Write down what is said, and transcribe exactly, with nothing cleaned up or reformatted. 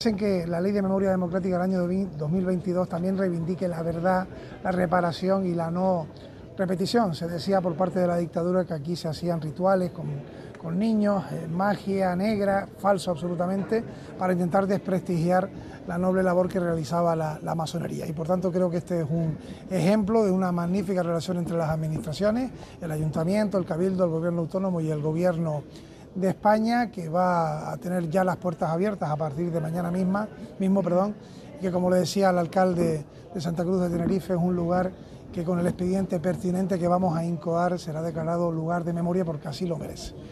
en que la Ley de Memoria Democrática del año dos mil veintidós también reivindique la verdad, la reparación y la no repetición. Se decía por parte de la dictadura que aquí se hacían rituales con, con niños, eh, magia negra, falso absolutamente, para intentar desprestigiar la noble labor que realizaba la, la masonería. Y por tanto creo que este es un ejemplo de una magnífica relación entre las administraciones, el Ayuntamiento, el Cabildo, el Gobierno Autónomo y el Gobierno de España, que va a tener ya las puertas abiertas a partir de mañana misma, mismo, perdón, y que, como le decía al alcalde de Santa Cruz de Tenerife, es un lugar que con el expediente pertinente que vamos a incoar será declarado lugar de memoria porque así lo merece.